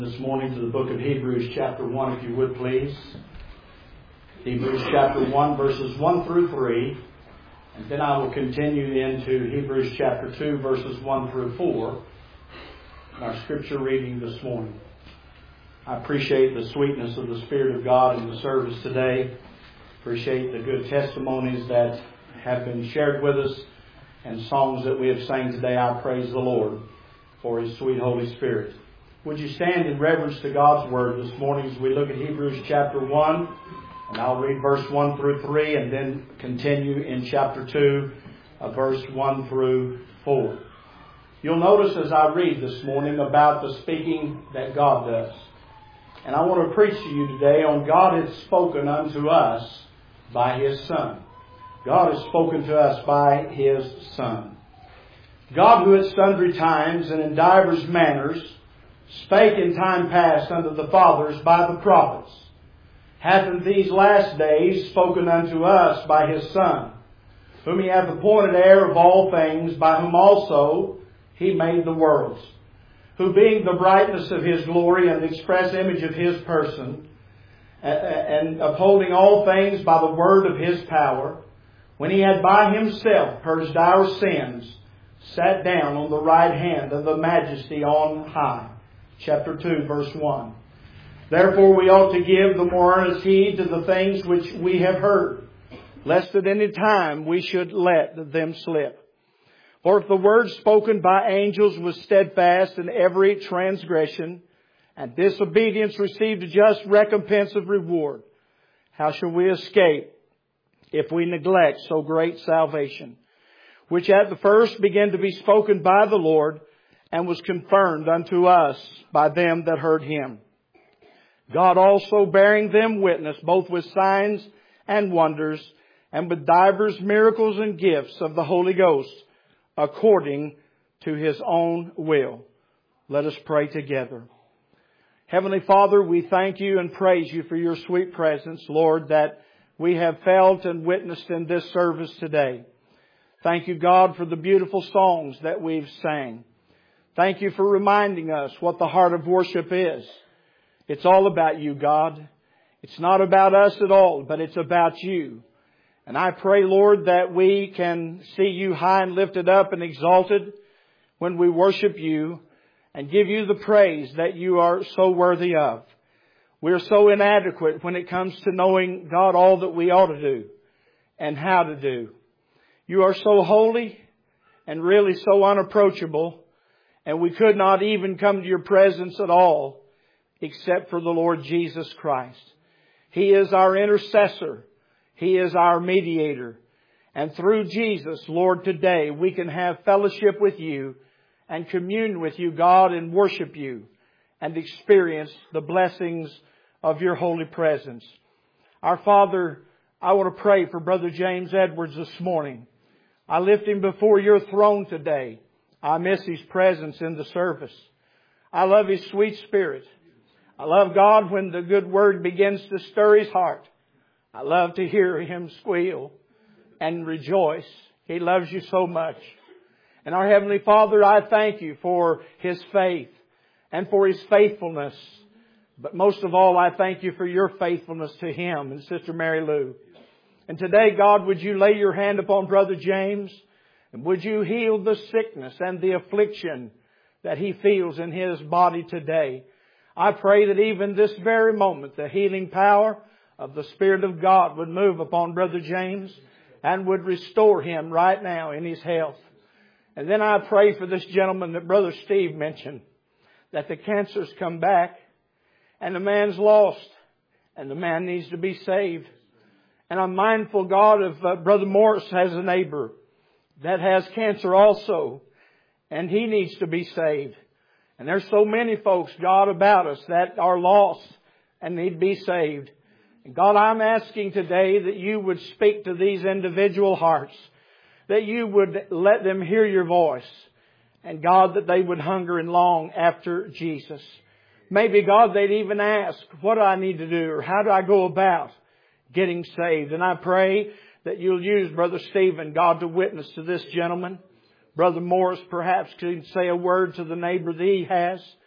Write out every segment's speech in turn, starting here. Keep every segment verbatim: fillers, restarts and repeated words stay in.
This morning to the book of Hebrews chapter one, if you would please. Hebrews chapter one, verses one through three. And then I will continue into Hebrews chapter two, verses one through four. Our scripture reading this morning. I appreciate the sweetness of the Spirit of God in the service today. Appreciate the good testimonies that have been shared with us and songs that we have sang today. I praise the Lord for His sweet Holy Spirit. Would you stand in reverence to God's Word this morning as we look at Hebrews chapter one, and I'll read verse one through three and then continue in chapter two, uh, verse one through four. You'll notice as I read this morning about the speaking that God does. And I want to preach to you today on God has spoken unto us by His Son. God has spoken to us by His Son. God, who at sundry times and in divers manners spake in time past unto the fathers by the prophets, hath in these last days spoken unto us by His Son, whom He hath appointed heir of all things, by whom also He made the worlds, who being the brightness of His glory and the express image of His person, and upholding all things by the word of His power, when He had by Himself purged our sins, sat down on the right hand of the Majesty on high. Chapter two, verse one. Therefore we ought to give the more earnest heed to the things which we have heard, lest at any time we should let them slip. For if the word spoken by angels was steadfast in every transgression, and disobedience received a just recompense of reward, how shall we escape if we neglect so great salvation, which at the first began to be spoken by the Lord, and was confirmed unto us by them that heard Him. God also bearing them witness, both with signs and wonders, and with divers miracles and gifts of the Holy Ghost, according to His own will. Let us pray together. Heavenly Father, we thank You and praise You for Your sweet presence, Lord, that we have felt and witnessed in this service today. Thank You, God, for the beautiful songs that we've sang. Thank You for reminding us what the heart of worship is. It's all about You, God. It's not about us at all, but it's about You. And I pray, Lord, that we can see You high and lifted up and exalted when we worship You and give You the praise that You are so worthy of. We're so inadequate when it comes to knowing, God, all that we ought to do and how to do. You are so holy and really so unapproachable. And we could not even come to Your presence at all except for the Lord Jesus Christ. He is our intercessor. He is our mediator. And through Jesus, Lord, today we can have fellowship with You and commune with You, God, and worship You and experience the blessings of Your holy presence. Our Father, I want to pray for Brother James Edwards this morning. I lift him before Your throne today. I miss his presence in the service. I love his sweet spirit. I love, God, when the good word begins to stir his heart. I love to hear him squeal and rejoice. He loves You so much. And our Heavenly Father, I thank You for his faith and for his faithfulness. But most of all, I thank You for Your faithfulness to him and Sister Mary Lou. And today, God, would You lay Your hand upon Brother James? And would You heal the sickness and the affliction that he feels in his body today? I pray that even this very moment, the healing power of the Spirit of God would move upon Brother James and would restore him right now in his health. And then I pray for this gentleman that Brother Steve mentioned, that the cancer's come back and the man's lost and the man needs to be saved. And I'm mindful, God, of uh, Brother Morris has a neighbor that has cancer also, and he needs to be saved. And there's so many folks, God, about us that are lost and need to be saved. And God, I'm asking today that You would speak to these individual hearts, that You would let them hear Your voice, and God, that they would hunger and long after Jesus. Maybe, God, they'd even ask, what do I need to do, or how do I go about getting saved? And I pray that You'll use Brother Stephen, God, to witness to this gentleman. Brother Morris perhaps could say a word to the neighbor that he has.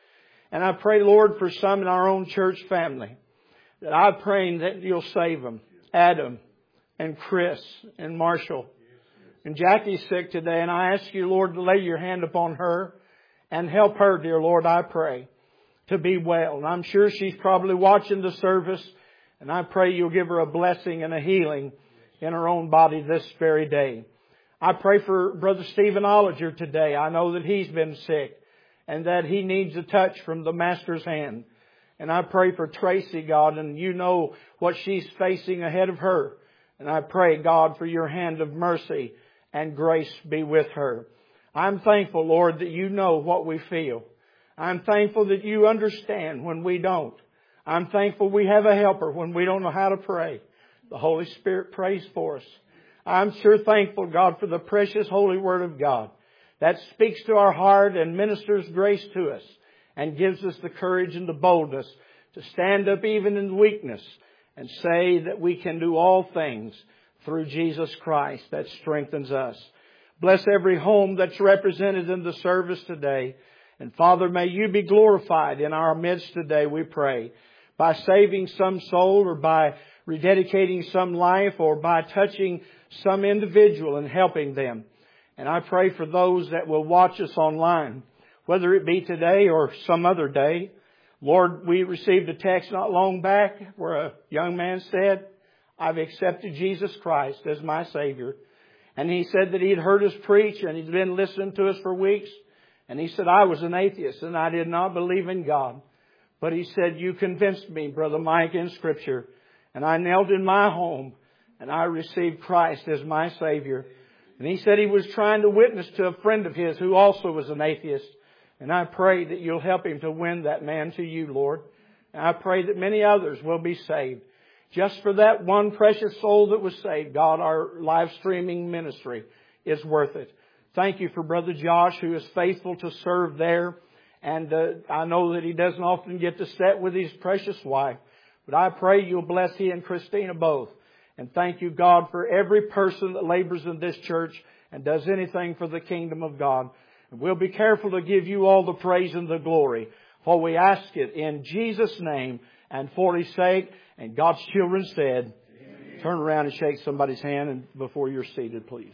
And I pray, Lord, for some in our own church family, that I'm praying that you'll save them. Adam and Chris and Marshall. And Jackie's sick today, and I ask you, Lord, to lay your hand upon her and help her, dear Lord, I pray, to be well. And I'm sure she's probably watching the service, and I pray you'll give her a blessing and a healing in her own body this very day. I pray for Brother Stephen Ollinger today. I know that he's been sick and that he needs a touch from the Master's hand. And I pray for Tracy, God, and you know what she's facing ahead of her. And I pray, God, for your hand of mercy and grace be with her. I'm thankful, Lord, that you know what we feel. I'm thankful that you understand when we don't. I'm thankful we have a helper when we don't know how to pray. The Holy Spirit prays for us. I'm sure thankful, God, for the precious Holy Word of God that speaks to our heart and ministers grace to us and gives us the courage and the boldness to stand up even in weakness and say that we can do all things through Jesus Christ that strengthens us. Bless every home that's represented in the service today. And Father, may you be glorified in our midst today, we pray, by saving some soul or by rededicating some life or by touching some individual and helping them. And I pray for those that will watch us online, whether it be today or some other day. Lord, we received a text not long back where a young man said, I've accepted Jesus Christ as my Savior. And he said that he had heard us preach and he'd been listening to us for weeks. And he said, I was an atheist and I did not believe in God. But he said, you convinced me, Brother Mike, in Scripture. And I knelt in my home and I received Christ as my Savior. And he said he was trying to witness to a friend of his who also was an atheist. And I pray that you'll help him to win that man to you, Lord. And I pray that many others will be saved. Just for that one precious soul that was saved, God, our live streaming ministry is worth it. Thank you for Brother Josh, who is faithful to serve there. And uh, I know that he doesn't often get to sit with his precious wife. But I pray you'll bless he and Christina both. And thank you, God, for every person that labors in this church and does anything for the kingdom of God. And we'll be careful to give you all the praise and the glory. For we ask it in Jesus' name and for His sake. And God's children said, amen. Turn around and shake somebody's hand and before you're seated, please.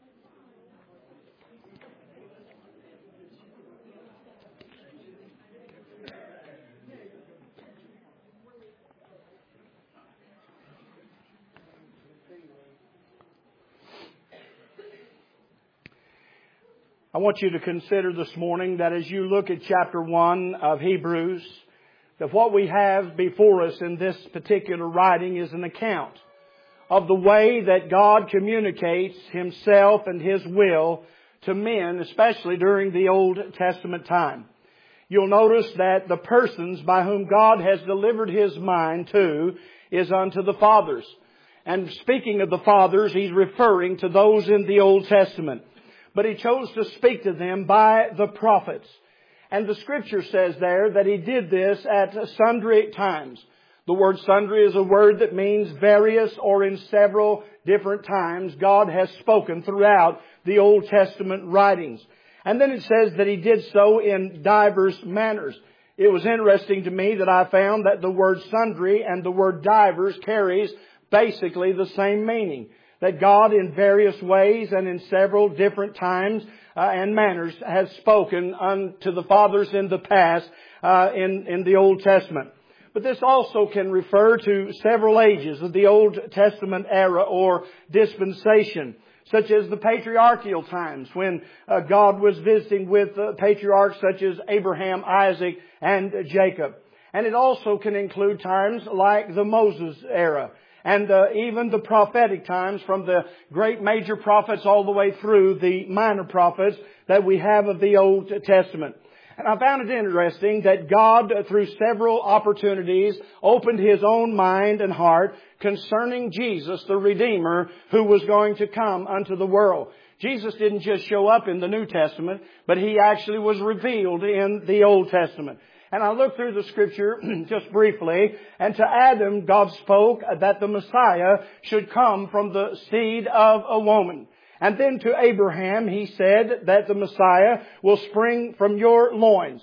I want you to consider this morning that as you look at chapter one of Hebrews, that what we have before us in this particular writing is an account of the way that God communicates Himself and His will to men, especially during the Old Testament time. You'll notice that the persons by whom God has delivered His mind to is unto the fathers. And speaking of the fathers, He's referring to those in the Old Testament. But He chose to speak to them by the prophets. And the Scripture says there that He did this at sundry times. The word sundry is a word that means various or in several different times God has spoken throughout the Old Testament writings. And then it says that He did so in divers manners. It was interesting to me that I found that the word sundry and the word divers carries basically the same meaning. That God in various ways and in several different times uh, and manners has spoken unto the fathers in the past uh, in, in the Old Testament. But this also can refer to several ages of the Old Testament era or dispensation, such as the patriarchal times when uh, God was visiting with uh, patriarchs such as Abraham, Isaac, and Jacob. And it also can include times like the Moses era. And uh, even the prophetic times from the great major prophets all the way through the minor prophets that we have of the Old Testament. And I found it interesting that God, through several opportunities, opened His own mind and heart concerning Jesus, the Redeemer, who was going to come unto the world. Jesus didn't just show up in the New Testament, but He actually was revealed in the Old Testament. And I looked through the Scripture just briefly, and to Adam, God spoke that the Messiah should come from the seed of a woman. And then to Abraham, He said that the Messiah will spring from your loins.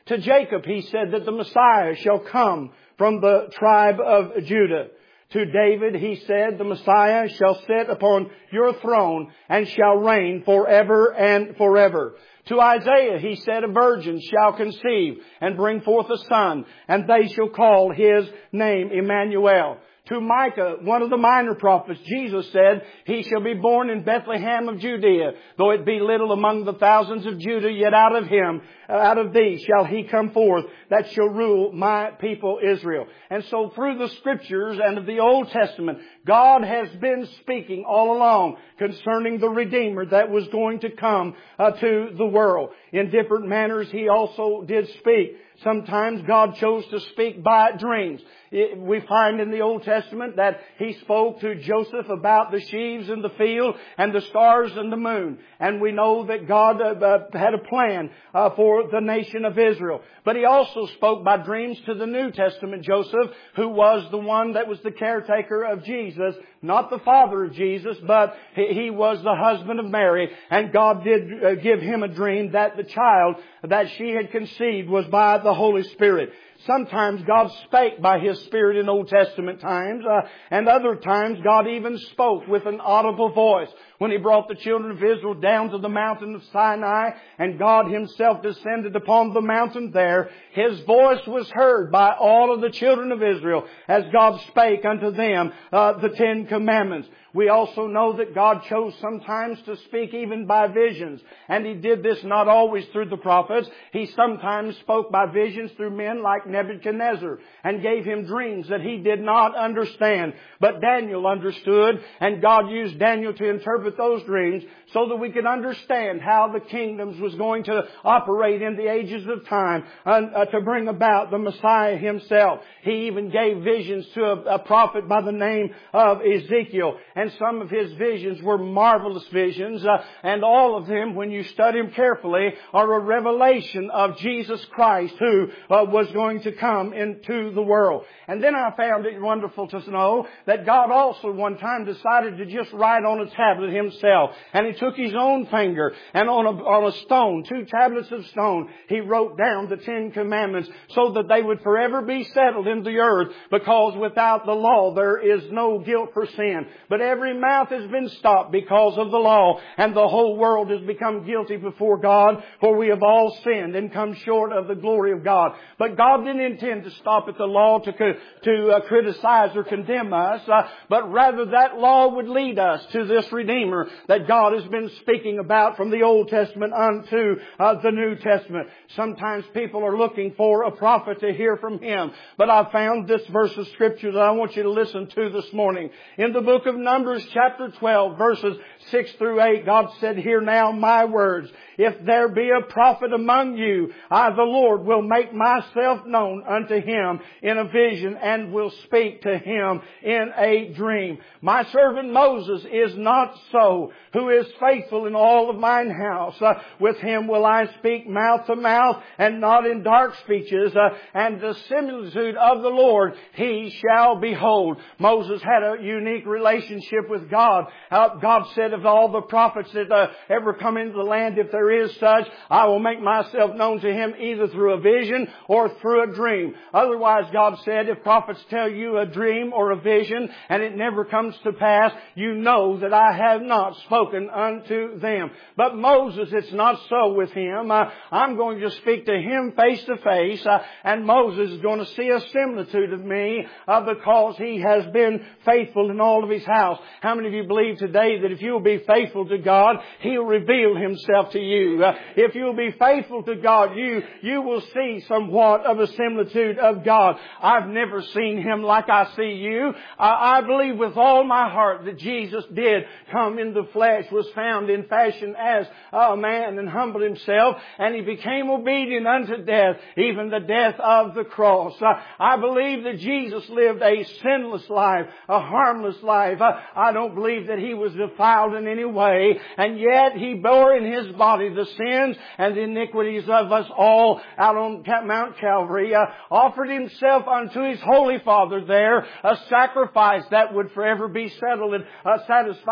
To Jacob He said that the Messiah shall come from the tribe of Judah. To David He said, the Messiah shall sit upon your throne and shall reign forever and forever. To Isaiah He said, a virgin shall conceive and bring forth a son, and they shall call His name Emmanuel. To Micah, one of the minor prophets, Jesus said, He shall be born in Bethlehem of Judea. Though it be little among the thousands of Judah, yet out of him, out of thee shall He come forth, that shall rule my people Israel. And so through the Scriptures and of the Old Testament, God has been speaking all along concerning the Redeemer that was going to come uh, to the world. In different manners He also did speak. Sometimes God chose to speak by dreams. We find in the Old Testament that He spoke to Joseph about the sheaves in the field and the stars and the moon. And we know that God uh, had a plan uh, for the nation of Israel. But He also spoke by dreams to the New Testament Joseph, who was the one that was the caretaker of Jesus, not the father of Jesus, but he was the husband of Mary. And God did uh, give him a dream that the child that she had conceived was by the Holy Spirit. Sometimes God spake by His Spirit in Old Testament times, uh, and other times God even spoke with an audible voice. When He brought the children of Israel down to the mountain of Sinai, and God Himself descended upon the mountain there, His voice was heard by all of the children of Israel as God spake unto them uh, the Ten Commandments. We also know that God chose sometimes to speak even by visions. And He did this not always through the prophets. He sometimes spoke by visions through men like Nebuchadnezzar and gave him dreams that he did not understand. But Daniel understood, and God used Daniel to interpret those dreams so that we could understand how the kingdoms was going to operate in the ages of time uh, to bring about the Messiah Himself. He even gave visions to a, a prophet by the name of Ezekiel. And some of his visions were marvelous visions. Uh, and all of them, when you study them carefully, are a revelation of Jesus Christ who uh, was going to come into the world. And then I found it wonderful to know that God also one time decided to just write on a tablet Himself. And He took His own finger and on a, on a stone, two tablets of stone, He wrote down the Ten Commandments so that they would forever be settled in the earth, because without the law there is no guilt for sin. But every mouth has been stopped because of the law, and the whole world has become guilty before God, for we have all sinned and come short of the glory of God. But God didn't intend to stop at the law to, to uh, criticize or condemn us, uh, but rather that law would lead us to this Redeemer that God has been speaking about from the Old Testament unto uh, the New Testament. Sometimes people are looking for a prophet to hear from Him, but I found this verse of Scripture that I want you to listen to this morning. In the book of Numbers chapter twelve, verses six through eight, God said, hear now my words. If there be a prophet among you, I, the Lord, will make myself known unto him in a vision, and will speak to him in a dream. My servant Moses is not so, who is faithful in all of mine house. Uh, with him will I speak mouth to mouth, and not in dark speeches. Uh, and the similitude of the Lord he shall behold. Moses had a unique relationship with God. Uh, God said of all the prophets that uh, ever come into the land, if there is such, I will make myself known to him either through a vision or through a dream. Otherwise, God said, if prophets tell you a dream or a vision and it never comes to pass, you know that I have not spoken unto them. But Moses, it's not so with him. Uh, I'm going to speak to him face to face, uh, and Moses is going to see a similitude of me uh, because he has been faithful in all of his house. How many of you believe today that if you will be faithful to God, He'll reveal Himself to you? Uh, if you'll be faithful to God, you, you will see somewhat of a similitude of God. I've never seen Him like I see you. I, I believe with all my heart that Jesus did come in the flesh, was found in fashion as a man, and humbled Himself, and He became obedient unto death, even the death of the cross. Uh, I believe that Jesus lived a sinless life, a harmless life. Uh, I don't believe that He was defiled in any way, and yet He bore in His body the sins and the iniquities of us all out on Mount Calvary, uh, offered Himself unto His Holy Father there, a sacrifice that would forever be settled and uh, satisfying to God.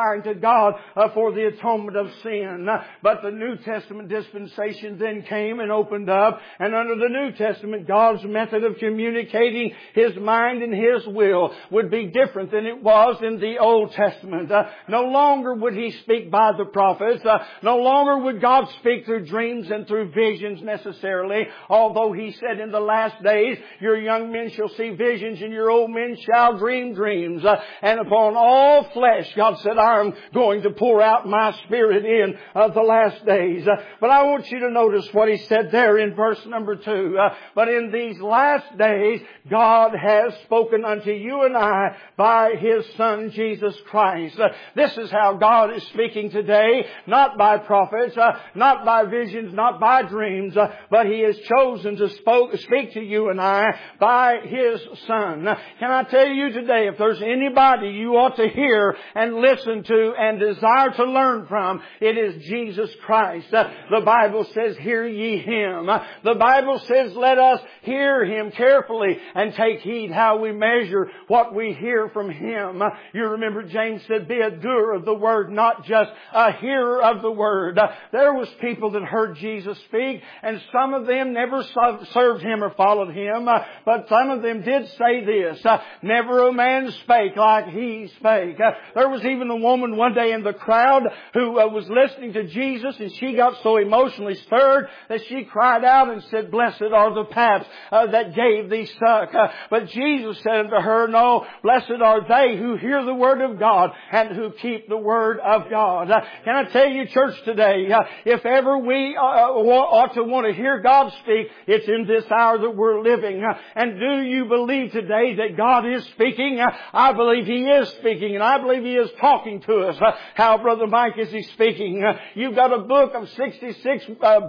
God uh, for the atonement of sin. Uh, but the New Testament dispensation then came and opened up, and under the New Testament, God's method of communicating His mind and His will would be different than it was in the Old Testament. Uh, no longer would He speak by the prophets. Uh, no longer would God speak through dreams and through visions necessarily, although He said in the last days, your young men shall see visions and your old men shall dream dreams. Uh, and upon all flesh, God said, I'm going to pour out my Spirit in uh, the last days. Uh, but I want you to notice what He said there in verse number two. Uh, but in these last days, God has spoken unto you and I by His Son, Jesus Christ. Uh, this is how God is speaking today, not by prophets, uh, not by visions, not by dreams, uh, but He has chosen to spoke, speak to you and I by His Son. Uh, can I tell you today, if there's anybody you ought to hear and listen to and desire to learn from, it is Jesus Christ. Uh, the Bible says, hear ye Him. Uh, the Bible says, let us hear Him carefully and take heed how we measure what we hear from Him. Uh, you remember James said, be a doer of the Word, not just a hearer of the Word. Uh, there was people that heard Jesus speak, and some of them never served Him or followed Him, uh, but some of them did say this, uh, never a man spake like He spake. Uh, there was even a woman one day in the crowd who uh, was listening to Jesus, and she got so emotionally stirred that she cried out and said, blessed are the paps uh, that gave thee suck. Uh, but Jesus said unto her, no, blessed are they who hear the word of God and who keep the word of God. Uh, can I tell you, church, today, uh, if ever we uh, ought to want to hear God speak, it's in this hour that we're living. Uh, and do you believe today that God is speaking? Uh, I believe He is speaking, and I believe He is talking to us. Uh, how, Brother Mike, is He speaking? Uh, you've got a book of sixty-six,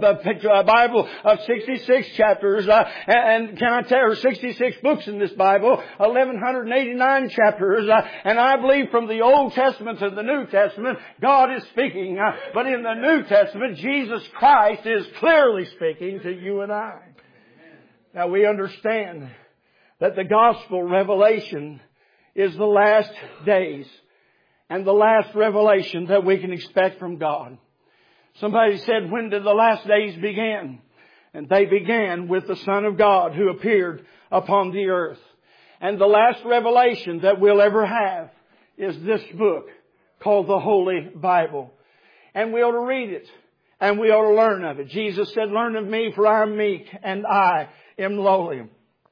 uh, Bible of sixty-six chapters, uh, and can I tell you, sixty-six books in this Bible, eleven eighty-nine chapters, uh, and I believe from the Old Testament to the New Testament, God is speaking. Uh, but in the New Testament, Jesus Christ is clearly speaking to you and I. Now we understand that the gospel revelation is the last days and the last revelation that we can expect from God. Somebody said, when did the last days begin? And they began with the Son of God who appeared upon the earth. And the last revelation that we'll ever have is this book called the Holy Bible. And we ought to read it. And we ought to learn of it. Jesus said, learn of me, for I am meek and I am lowly.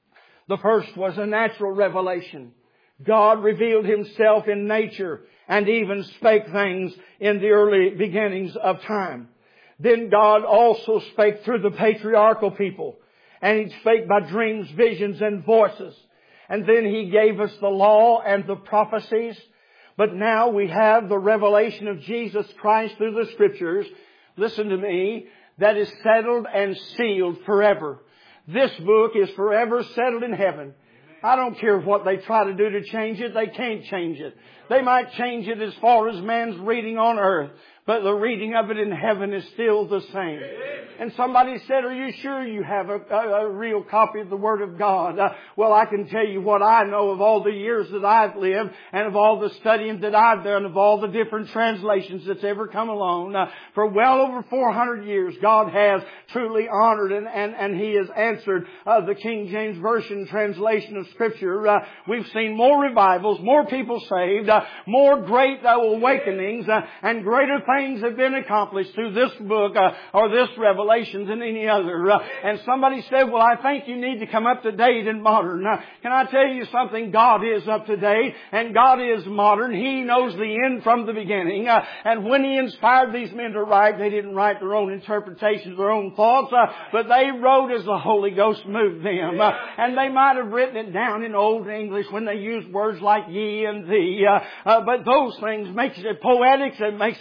The first was a natural revelation. God revealed Himself in nature and even spake things in the early beginnings of time. Then God also spake through the patriarchal people. And He spake by dreams, visions, and voices. And then He gave us the law and the prophecies. But now we have the revelation of Jesus Christ through the Scriptures. Listen to me. That is settled and sealed forever. This book is forever settled in heaven. I don't care what they try to do to change it. They can't change it. They might change it as far as man's reading on earth, but the reading of it in heaven is still the same. And somebody said, are you sure you have a, a, a real copy of the Word of God? Uh, well, I can tell you what I know of all the years that I've lived and of all the studying that I've done, of all the different translations that's ever come along. Uh, for well over four hundred years, God has truly honored and, and, and He has answered uh, the King James Version translation of Scripture. Uh, we've seen more revivals, more people saved, uh, more great uh, awakenings, uh, and greater things have been accomplished through this book uh, or this revelation than any other. Uh, and somebody said, well, I think you need to come up to date and modern. Uh, can I tell you something? God is up to date and God is modern. He knows the end from the beginning. Uh, and when He inspired these men to write, they didn't write their own interpretations, their own thoughts, uh, but they wrote as the Holy Ghost moved them. Uh, and they might have written it down in Old English when they used words like ye and thee. Uh, uh, but those things makes it poetic and makes it beautiful.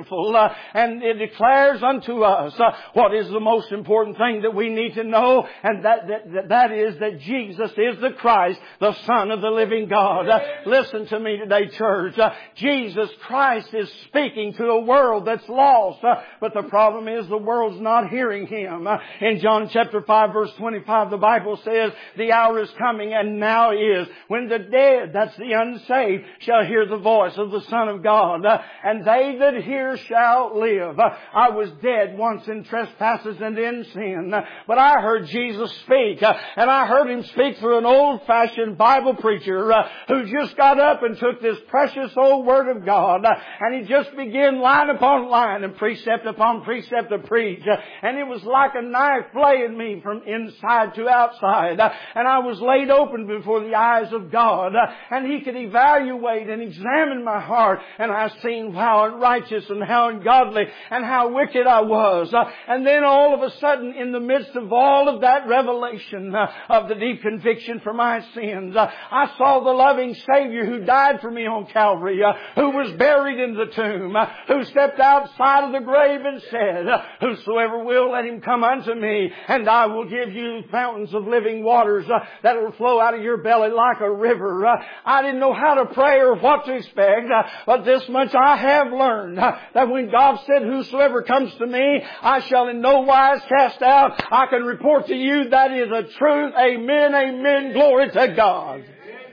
beautiful. Uh, and it declares unto us uh, what is the most important thing that we need to know, and that, that, that is that Jesus is the Christ, the Son of the living God. Uh, listen to me today, church. Uh, Jesus Christ is speaking to a world that's lost, uh, but the problem is the world's not hearing Him. Uh, in John chapter five verse twenty-five, the Bible says, the hour is coming and now is when the dead, that's the unsaved, shall hear the voice of the Son of God. Uh, and they that hear shall live. Uh, I was dead once in trespasses and in sin, uh, but I heard Jesus speak, uh, and I heard Him speak through an old-fashioned Bible preacher uh, who just got up and took this precious old Word of God, uh, and he just began line upon line and precept upon precept to preach. Uh, and it was like a knife flaying me from inside to outside. Uh, and I was laid open before the eyes of God, uh, and He could evaluate and examine my heart, and I seen how unrighteous and how ungodly and how wicked I was. Uh, and then all of a sudden, in the midst of all of that revelation uh, of the deep conviction for my sins, uh, I saw the loving Savior who died for me on Calvary, uh, who was buried in the tomb, uh, who stepped outside of the grave and said, uh, whosoever will, let him come unto me, and I will give you fountains of living waters uh, that will flow out of your belly like a river. Uh, I didn't know how to pray or what to expect, uh, but this much I have learned, uh, that when God said, whosoever comes to me, I shall in no wise cast out, I can report to you that is a truth. Amen, amen, glory to God.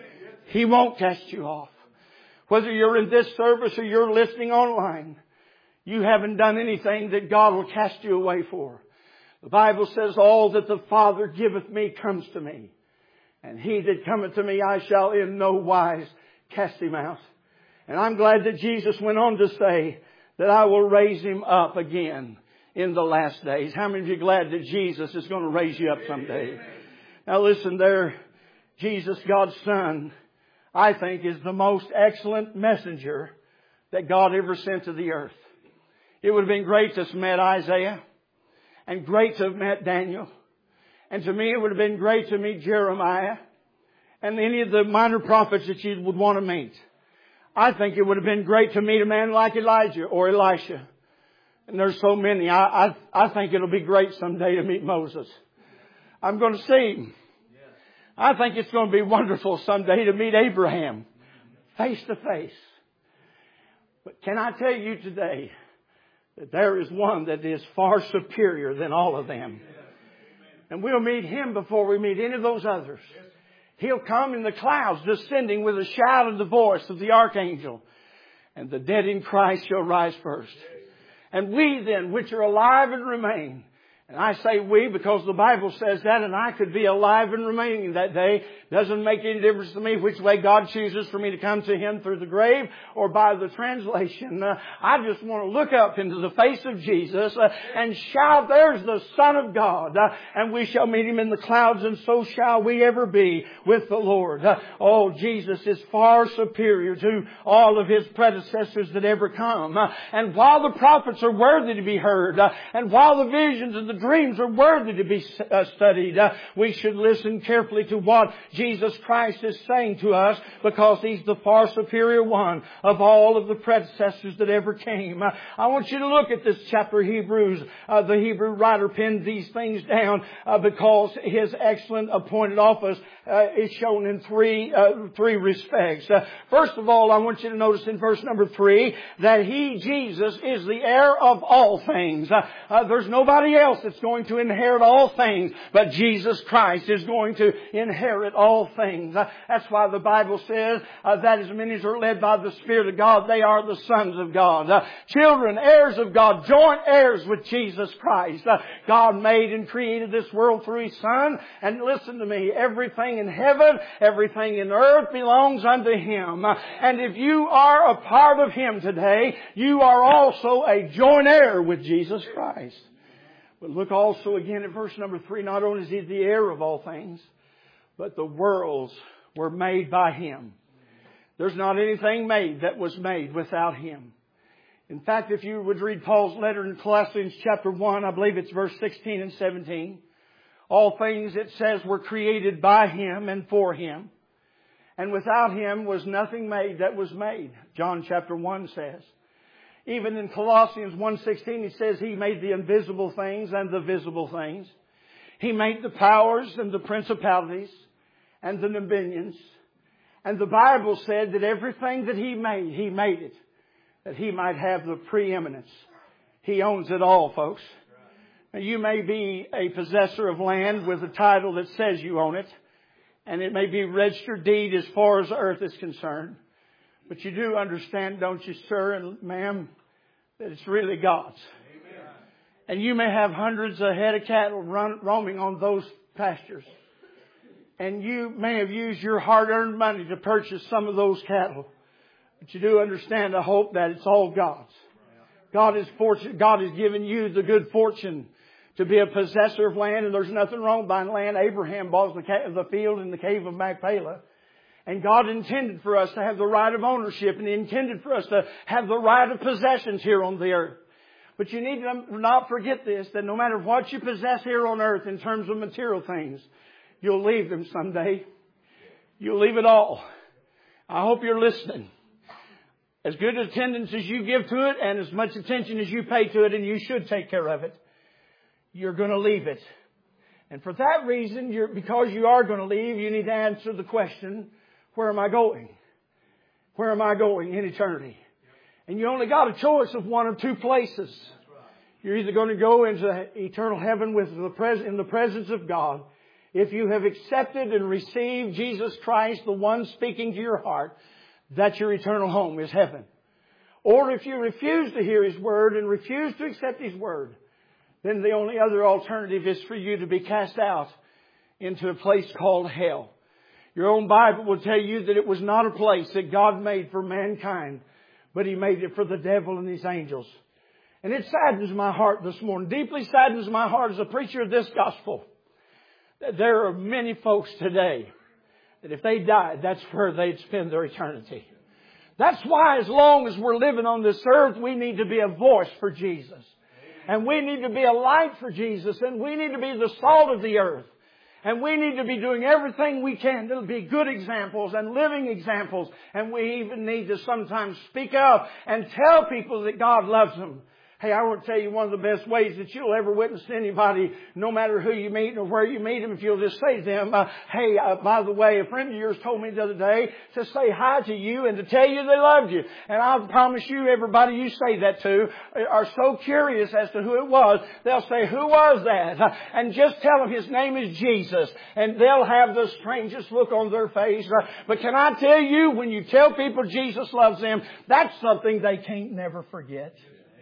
He won't cast you off. Whether you're in this service or you're listening online, you haven't done anything that God will cast you away for. The Bible says, all that the Father giveth me comes to me, and he that cometh to me I shall in no wise cast him out. And I'm glad that Jesus went on to say that I will raise him up again in the last days. How many of you are glad that Jesus is going to raise you up someday? Now listen there, Jesus, God's Son, I think is the most excellent messenger that God ever sent to the earth. It would have been great to have met Isaiah, and great to have met Daniel. And to me it would have been great to meet Jeremiah and any of the minor prophets that you would want to meet. I think it would have been great to meet a man like Elijah or Elisha. And there's so many. I, I, I think it'll be great someday to meet Moses. I'm going to see him. I think it's going to be wonderful someday to meet Abraham face to face. But can I tell you today that there is one that is far superior than all of them. And we'll meet Him before we meet any of those others. He'll come in the clouds descending with a shout of the voice of the archangel. And the dead in Christ shall rise first. And we then, which are alive and remain, and I say we because the Bible says that, and I could be alive and remaining that day. Doesn't make any difference to me which way God chooses for me to come to Him, through the grave or by the translation. Uh, I just want to look up into the face of Jesus uh, and shout, there's the Son of God. Uh, and we shall meet Him in the clouds, and so shall we ever be with the Lord. Uh, oh, Jesus is far superior to all of His predecessors that ever come. Uh, and while the prophets are worthy to be heard, uh, and while the visions and the dreams are worthy to be uh, studied, uh, we should listen carefully to what Jesus Christ is saying to us, because He's the far superior one of all of the predecessors that ever came. Uh, I want you to look at this chapter, Hebrews. Uh, the Hebrew writer penned these things down uh, because his excellent appointed office uh, is shown in three uh, three respects. Uh, first of all, I want you to notice in verse number three that He, Jesus, is the heir of all things. Uh, uh, there's nobody else that's going to inherit all things, but Jesus Christ is going to inherit all things. Uh, that's why the Bible says uh, that as many as are led by the Spirit of God, they are the sons of God. Uh, children, heirs of God, joint heirs with Jesus Christ. Uh, God made and created this world through His Son. And listen to me, everything in heaven, everything in earth belongs unto Him. Uh, and if you are a part of Him today, you are also a joint heir with Jesus Christ. But look also again at verse number three. Not only is He the heir of all things, but the worlds were made by Him. There's not anything made that was made without Him. In fact, if you would read Paul's letter in Colossians chapter one, I believe it's verse sixteen and seventeen. All things, it says, were created by Him and for Him. And without Him was nothing made that was made, John chapter one says. Even in Colossians one sixteen, he says He made the invisible things and the visible things. He made the powers and the principalities and the dominions. And the Bible said that everything that He made, He made it, that He might have the preeminence. He owns it all, folks. Now, you may be a possessor of land with a title that says you own it, and it may be registered deed as far as the earth is concerned. But you do understand, don't you, sir and ma'am, that it's really God's. Amen. And you may have hundreds of head of cattle run, roaming on those pastures. And you may have used your hard-earned money to purchase some of those cattle. But you do understand, I hope, that it's all God's. God is fortunate. God has given you the good fortune to be a possessor of land, and there's nothing wrong buying land. Abraham bought the, ca- the field in the cave of Machpelah. And God intended for us to have the right of ownership, and He intended for us to have the right of possessions here on the earth. But you need to not forget this, that no matter what you possess here on earth in terms of material things, you'll leave them someday. You'll leave it all. I hope you're listening. As good attendance as you give to it and as much attention as you pay to it, and you should take care of it, you're going to leave it. And for that reason, you're, because you are going to leave, you need to answer the question, where am I going? Where am I going in eternity? And you only got a choice of one of two places. You're either going to go into eternal heaven with the pres- in the presence of God, if you have accepted and received Jesus Christ, the one speaking to your heart, that your eternal home is heaven. Or if you refuse to hear His Word and refuse to accept His Word, then the only other alternative is for you to be cast out into a place called hell. Your own Bible will tell you that it was not a place that God made for mankind, but He made it for the devil and his angels. And it saddens my heart this morning, deeply saddens my heart as a preacher of this gospel, that there are many folks today that if they died, that's where they'd spend their eternity. That's why as long as we're living on this earth, we need to be a voice for Jesus. And we need to be a light for Jesus. And we need to be the salt of the earth. And we need to be doing everything we can to be good examples and living examples. And we even need to sometimes speak up and tell people that God loves them. Hey, I want to tell you one of the best ways that you'll ever witness to anybody, no matter who you meet or where you meet them, if you'll just say to them, uh, hey, uh, by the way, a friend of yours told me the other day to say hi to you and to tell you they loved you. And I promise you, everybody you say that to are so curious as to who it was. They'll say, who was that? Uh, and just tell them his name is Jesus. And they'll have the strangest look on their face. Uh, but can I tell you, when you tell people Jesus loves them, that's something they can't never forget.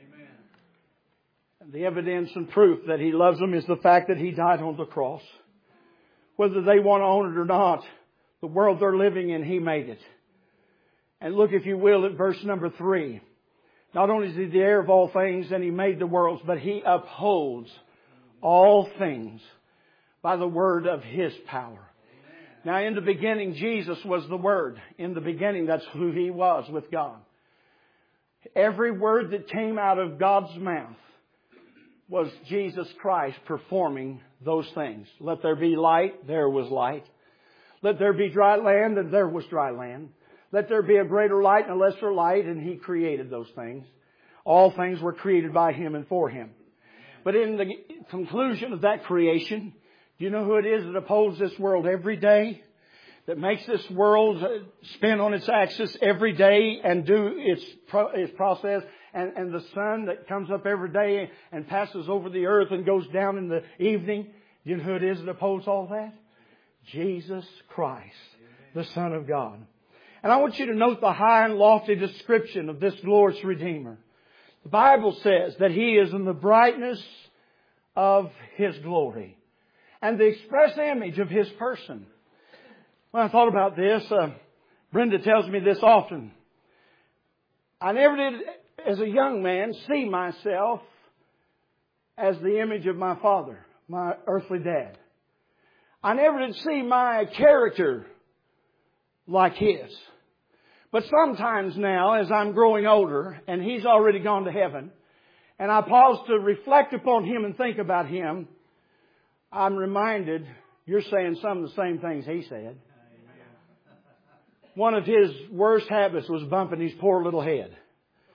The evidence and proof that He loves them is the fact that He died on the cross. Whether they want to own it or not, the world they're living in, He made it. And look, if you will, at verse number three. Not only is He the heir of all things and He made the worlds, but He upholds all things by the word of His power. Now, in the beginning, Jesus was the Word. In the beginning, that's who He was with God. Every word that came out of God's mouth was Jesus Christ performing those things. Let there be light, there was light. Let there be dry land, and there was dry land. Let there be a greater light and a lesser light, and He created those things. All things were created by Him and for Him. But in the conclusion of that creation, do you know who it is that upholds this world every day? That makes this world spin on its axis every day and do its, pro- its process? And, and the sun that comes up every day and passes over the earth and goes down in the evening. Do you know who it is that upholds all that? Jesus Christ, the Son of God. And I want you to note the high and lofty description of this glorious Redeemer. The Bible says that He is in the brightness of His glory and the express image of His person. When I thought about this, uh, Brenda tells me this often. I never did, as a young man, see myself as the image of my father, my earthly dad. I never did see my character like his. But sometimes now, as I'm growing older, and he's already gone to heaven, and I pause to reflect upon him and think about him, I'm reminded, you're saying some of the same things he said. One of his worst habits was bumping his poor little head.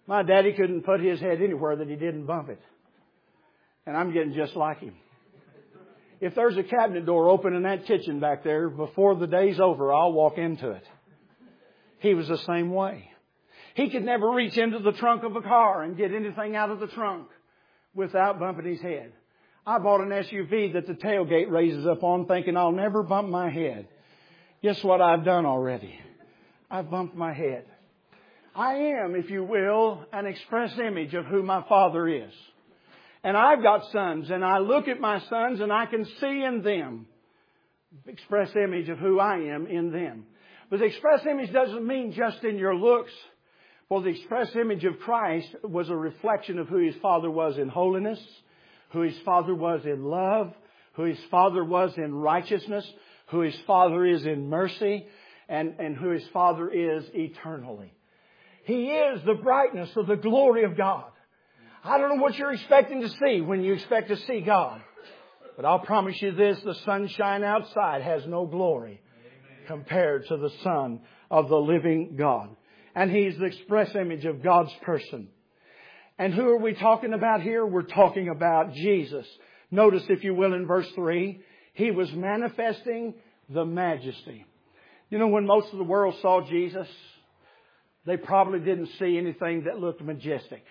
My daddy couldn't put his head anywhere that he didn't bump it. And I'm getting just like him. If there's a cabinet door open in that kitchen back there, before the day's over, I'll walk into it. He was the same way. He could never reach into the trunk of a car and get anything out of the trunk without bumping his head. I bought an S U V that the tailgate raises up on, thinking I'll never bump my head. Guess what I've done already? I've bumped my head. I am, if you will, an express image of who my Father is. And I've got sons, and I look at my sons and I can see in them express image of who I am in them. But the express image doesn't mean just in your looks. For the express image of Christ was a reflection of who His Father was in holiness, who His Father was in love, who His Father was in righteousness, who His Father is in mercy, and, and who His Father is eternally. He is the brightness of the glory of God. I don't know what you're expecting to see when you expect to see God. But I'll promise you this, the sunshine outside has no glory compared to the Son of the living God. And He's the express image of God's person. And who are we talking about here? We're talking about Jesus. Notice, if you will, in verse three, He was manifesting the majesty. You know, when most of the world saw Jesus, they probably didn't see anything that looked majestic.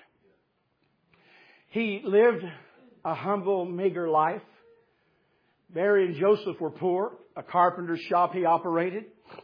He lived a humble, meager life. Mary and Joseph were poor. A carpenter's shop he operated.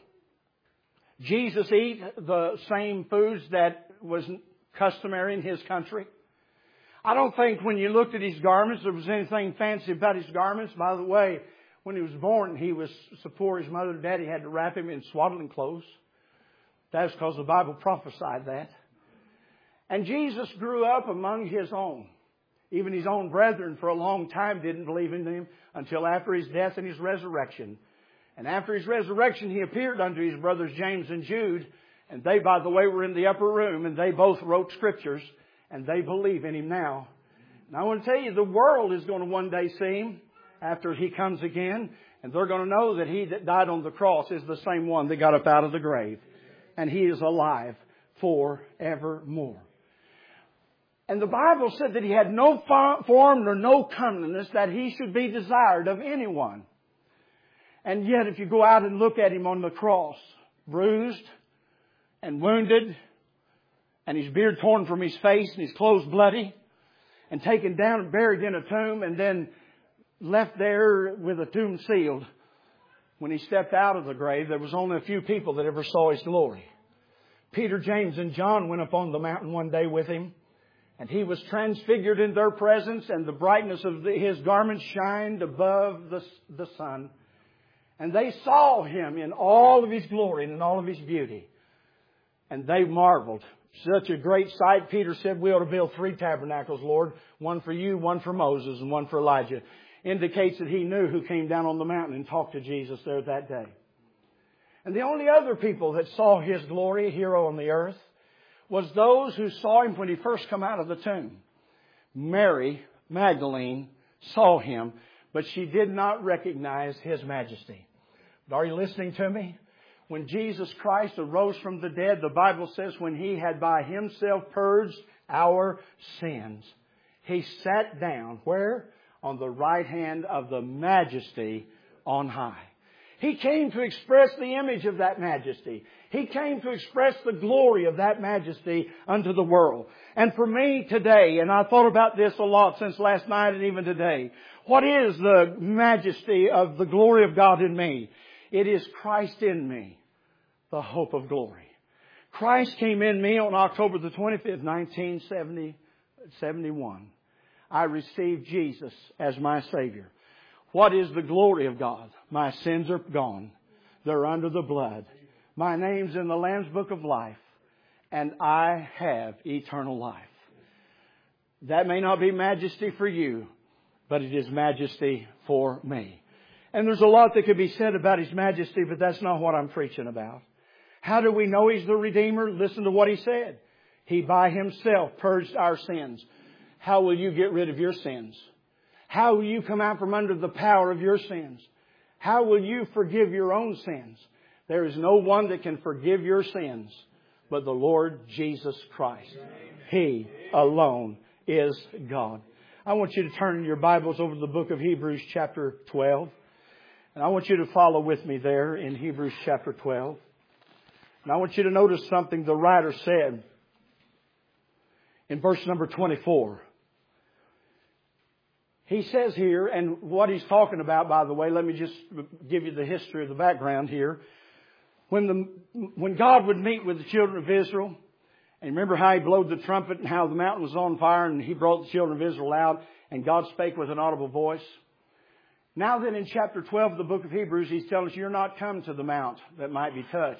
Jesus ate the same foods that was customary in His country. I don't think when you looked at His garments there was anything fancy about His garments. By the way, when He was born, He was so poor His mother and daddy had to wrap Him in swaddling clothes. That's because the Bible prophesied that. And Jesus grew up among His own. Even His own brethren for a long time didn't believe in Him until after His death and His resurrection. And after His resurrection, He appeared unto His brothers James and Jude. And they, by the way, were in the upper room. And they both wrote scriptures. And they believe in Him now. And I want to tell you, the world is going to one day see Him after He comes again. And they're going to know that He that died on the cross is the same one that got up out of the grave. And He is alive forevermore. And the Bible said that He had no form nor no comeliness that He should be desired of anyone. And yet if you go out and look at Him on the cross, bruised and wounded, and His beard torn from His face and His clothes bloody, and taken down and buried in a tomb, and then left there with a tomb sealed. When He stepped out of the grave, there was only a few people that ever saw His glory. Peter, James, and John went up on the mountain one day with Him. And He was transfigured in their presence, and the brightness of the, His garments shined above the, the sun. And they saw Him in all of His glory and in all of His beauty. And they marveled. Such a great sight. Peter said, we ought to build three tabernacles, Lord. One for You, one for Moses, and one for Elijah. Indicates that he knew who came down on the mountain and talked to Jesus there that day. And the only other people that saw His glory here on the earth was those who saw Him when He first come out of the tomb. Mary Magdalene saw Him, but she did not recognize His majesty. But are you listening to me? When Jesus Christ arose from the dead, the Bible says when He had by Himself purged our sins, He sat down, where? On the right hand of the Majesty on high. He came to express the image of that majesty. He came to express the glory of that majesty unto the world. And for me today, and I thought about this a lot since last night and even today, what is the majesty of the glory of God in me? It is Christ in me, the hope of glory. Christ came in me on October the twenty-fifth, nineteen seventy-one. I received Jesus as my Savior. What is the glory of God? My sins are gone. They're under the blood. My name's in the Lamb's Book of Life. And I have eternal life. That may not be majesty for you, but it is majesty for me. And there's a lot that could be said about His majesty, but that's not what I'm preaching about. How do we know He's the Redeemer? Listen to what He said. He by Himself purged our sins. How will you get rid of your sins? How will you come out from under the power of your sins? How will you forgive your own sins? There is no one that can forgive your sins but the Lord Jesus Christ. He alone is God. I want you to turn your Bibles over to the book of Hebrews chapter twelve. And I want you to follow with me there in Hebrews chapter twelve. And I want you to notice something the writer said in verse number twenty-four. He says here, and what he's talking about, by the way, let me just give you the history of the background here. When the when God would meet with the children of Israel, and remember how He blowed the trumpet and how the mountain was on fire and He brought the children of Israel out and God spake with an audible voice. Now then in chapter twelve of the book of Hebrews, He's telling us you're not come to the mount that might be touched,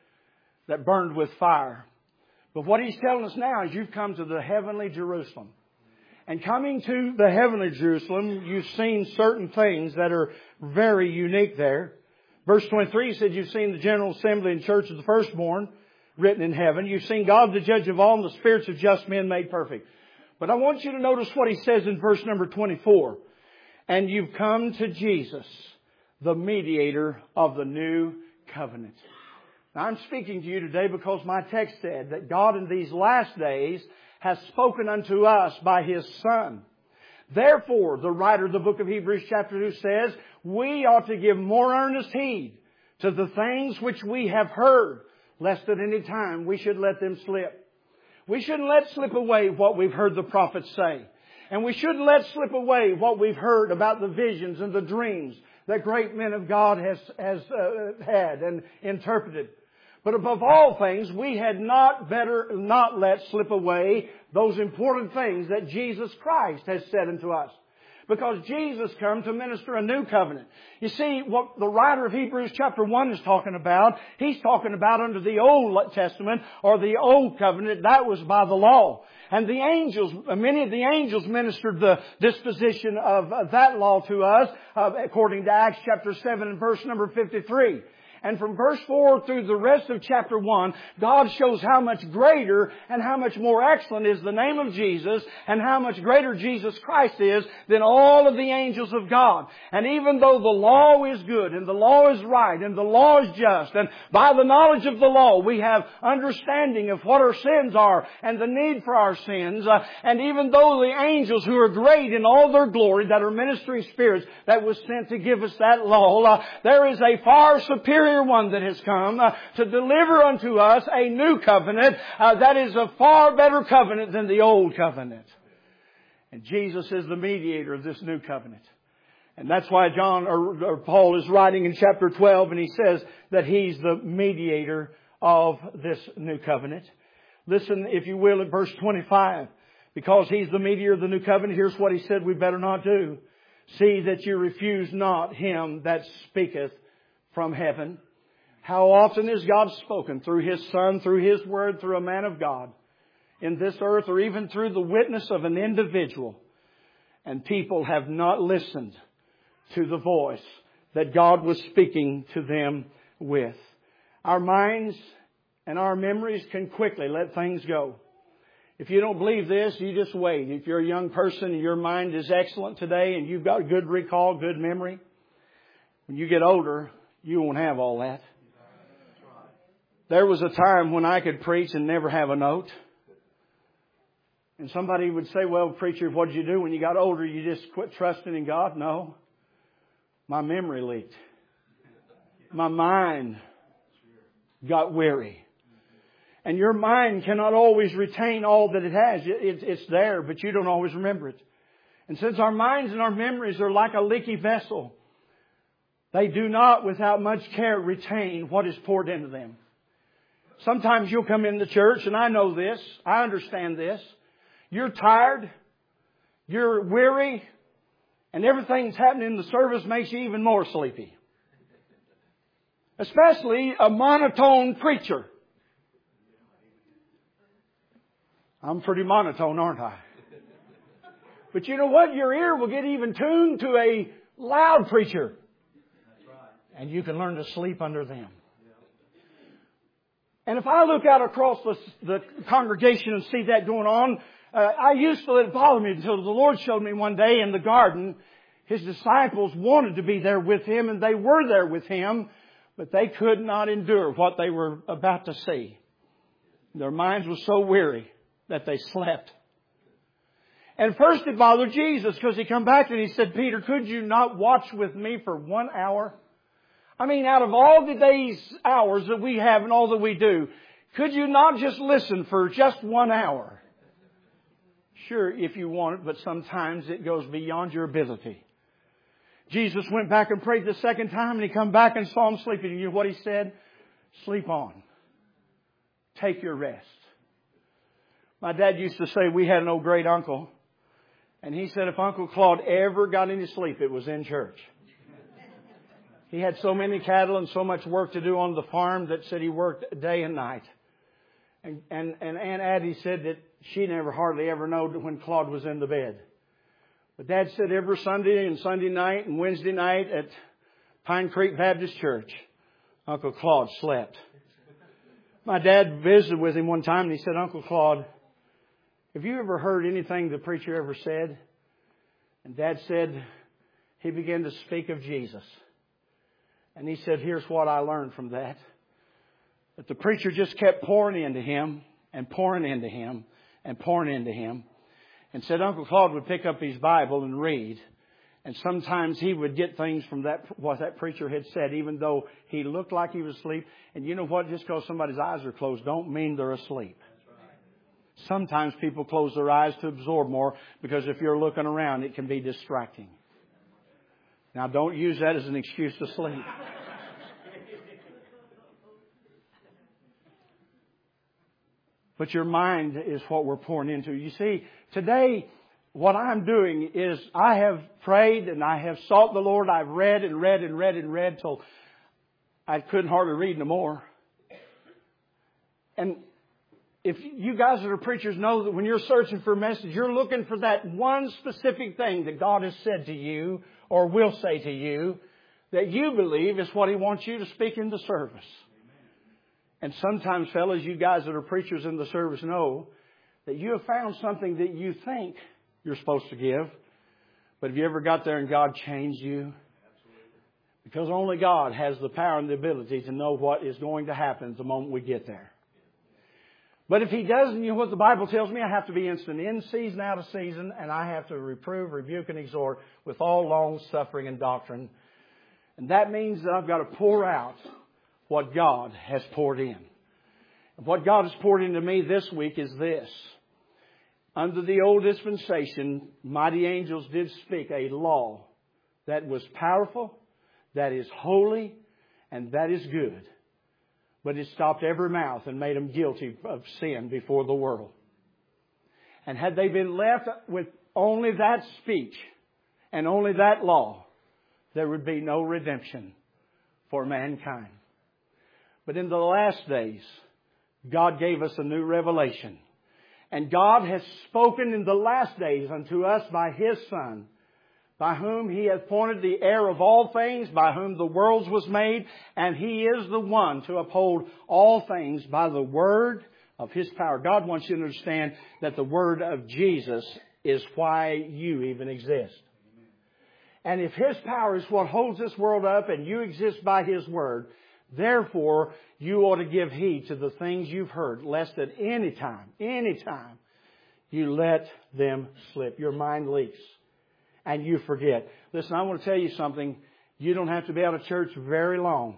that burned with fire. But what He's telling us now is you've come to the heavenly Jerusalem. And coming to the heavenly Jerusalem, you've seen certain things that are very unique there. Verse twenty-three said you've seen the general assembly and church of the firstborn written in heaven. You've seen God the judge of all and the spirits of just men made perfect. But I want you to notice what he says in verse number twenty-four. And you've come to Jesus, the mediator of the new covenant. Now I'm speaking to you today because my text said that God in these last days has spoken unto us by His Son. Therefore, the writer of the book of Hebrews chapter two says, we ought to give more earnest heed to the things which we have heard, lest at any time we should let them slip. We shouldn't let slip away what we've heard the prophets say. And we shouldn't let slip away what we've heard about the visions and the dreams that great men of God has, has uh, had and interpreted. But above all things, we had not better not let slip away those important things that Jesus Christ has said unto us. Because Jesus came to minister a new covenant. You see, what the writer of Hebrews chapter one is talking about, he's talking about under the Old Testament or the Old Covenant, that was by the law. And the angels, many of the angels ministered the disposition of that law to us, uh, according to Acts chapter seven and verse number fifty-three. And from verse four through the rest of chapter one, God shows how much greater and how much more excellent is the name of Jesus and how much greater Jesus Christ is than all of the angels of God. And even though the law is good and the law is right and the law is just, and by the knowledge of the law we have understanding of what our sins are and the need for our sins, uh, and even though the angels who are great in all their glory, that are ministering spirits that was sent to give us that law, uh, there is a far superior one that has come uh, to deliver unto us a new covenant uh, that is a far better covenant than the old covenant. And Jesus is the mediator of this new covenant. And that's why John or, or Paul is writing in chapter twelve and he says that He's the mediator of this new covenant. Listen, if you will, at verse twenty-five. Because He's the mediator of the new covenant, here's what He said we better not do. See that you refuse not Him that speaketh from heaven. How often has God spoken through His Son, through His Word, through a man of God in this earth, or even through the witness of an individual, and people have not listened to the voice that God was speaking to them with. Our minds and our memories can quickly let things go. If you don't believe this, you just wait. If you're a young person and your mind is excellent today and you've got good recall, good memory, when you get older, you won't have all that. There was a time when I could preach and never have a note. And somebody would say, well, preacher, what did you do when you got older? You just quit trusting in God? No. My memory leaked. My mind got weary. And your mind cannot always retain all that it has. It's there, but you don't always remember it. And since our minds and our memories are like a leaky vessel, they do not, without much care, retain what is poured into them. Sometimes you'll come into church, and I know this, I understand this. You're tired, you're weary, and everything that's happening in the service makes you even more sleepy. Especially a monotone preacher. I'm pretty monotone, aren't I? But you know what? Your ear will get even tuned to a loud preacher. And you can learn to sleep under them. And if I look out across the, the congregation and see that going on, uh, I used to let it bother me until the Lord showed me one day in the garden. His disciples wanted to be there with Him, and they were there with Him, but they could not endure what they were about to see. Their minds were so weary that they slept. And first it bothered Jesus because he come back and he said, Peter, could you not watch with me for one hour? I mean, out of all the day's hours that we have and all that we do, could you not just listen for just one hour? Sure, if you want it, but sometimes it goes beyond your ability. Jesus went back and prayed the second time and he come back and saw him sleeping. And you know what he said? Sleep on. Take your rest. My dad used to say we had an old great uncle. And he said if Uncle Claude ever got any sleep, it was in church. He had so many cattle and so much work to do on the farm that said he worked day and night. And, and, and Aunt Addie said that she never hardly ever knowed when Claude was in the bed. But Dad said every Sunday and Sunday night and Wednesday night at Pine Creek Baptist Church, Uncle Claude slept. My dad visited with him one time and he said, Uncle Claude, have you ever heard anything the preacher ever said? And Dad said, he began to speak of Jesus. And he said, here's what I learned from that. That the preacher just kept pouring into him and pouring into him and pouring into him. And said Uncle Claude would pick up his Bible and read. And sometimes he would get things from that what that preacher had said, even though he looked like he was asleep. And you know what? Just because somebody's eyes are closed don't mean they're asleep. Sometimes people close their eyes to absorb more because if you're looking around, it can be distracting. Now, don't use that as an excuse to sleep. But your mind is what we're pouring into. You see, today, what I'm doing is I have prayed and I have sought the Lord. I've read and read and read and read till I couldn't hardly read no more. And if you guys that are preachers know that when you're searching for a message, you're looking for that one specific thing that God has said to you or will say to you that you believe is what He wants you to speak in the service. And sometimes, fellas, you guys that are preachers in the service know that you have found something that you think you're supposed to give. But have you ever got there and God changed you? Because only God has the power and the ability to know what is going to happen the moment we get there. But if He doesn't, you know what the Bible tells me? I have to be instant in season, out of season, and I have to reprove, rebuke, and exhort with all long suffering and doctrine. And that means that I've got to pour out what God has poured in. And what God has poured into me this week is this. Under the old dispensation, mighty angels did speak a law that was powerful, that is holy, and that is good. But it stopped every mouth and made them guilty of sin before the world. And had they been left with only that speech and only that law, there would be no redemption for mankind. But in the last days, God gave us a new revelation. And God has spoken in the last days unto us by His Son, by whom He hath appointed the heir of all things, by whom the world was made, and He is the one to uphold all things by the word of His power. God wants you to understand that the word of Jesus is why you even exist. And if His power is what holds this world up and you exist by His word, therefore, you ought to give heed to the things you've heard, lest at any time, any time, you let them slip. Your mind leaks and you forget. Listen, I want to tell you something. You don't have to be out of church very long,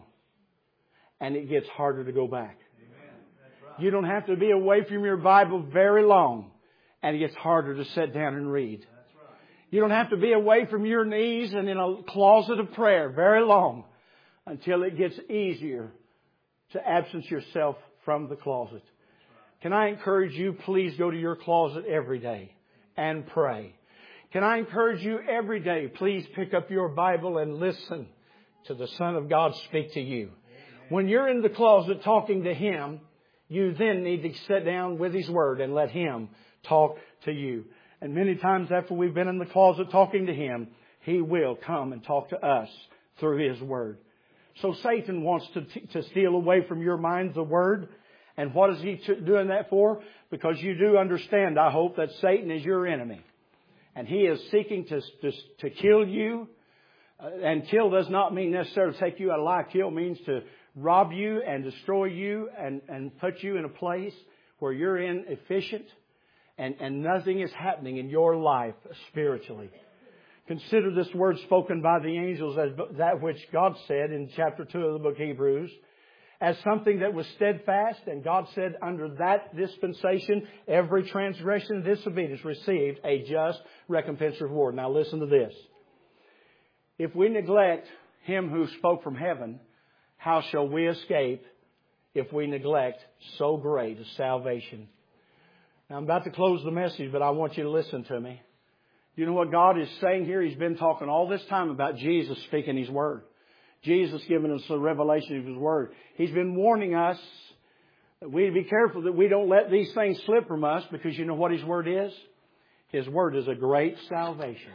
and it gets harder to go back. Amen. That's right. You don't have to be away from your Bible very long, and it gets harder to sit down and read. That's right. You don't have to be away from your knees and in a closet of prayer very long, until it gets easier to absence yourself from the closet. Can I encourage you, please go to your closet every day and pray. Can I encourage you every day, please pick up your Bible and listen to the Son of God speak to you. When you're in the closet talking to Him, you then need to sit down with His Word and let Him talk to you. And many times after we've been in the closet talking to Him, He will come and talk to us through His Word. So Satan wants to, t- to steal away from your mind the Word. And what is he t- doing that for? Because you do understand, I hope, that Satan is your enemy. And he is seeking to, to, to kill you. Uh, and kill does not mean necessarily take you out alive. Kill means to rob you and destroy you and, and put you in a place where you're inefficient and, and nothing is happening in your life spiritually. Consider this word spoken by the angels as that which God said in chapter two of the book of Hebrews as something that was steadfast. And God said under that dispensation, every transgression and disobedience received a just recompense reward. Now listen to this. If we neglect Him who spoke from heaven, how shall we escape if we neglect so great a salvation? Now I'm about to close the message, but I want you to listen to me. You know what God is saying here? He's been talking all this time about Jesus speaking His Word. Jesus giving us the revelation of His Word. He's been warning us that we be careful that we don't let these things slip from us, because you know what His Word is? His Word is a great salvation.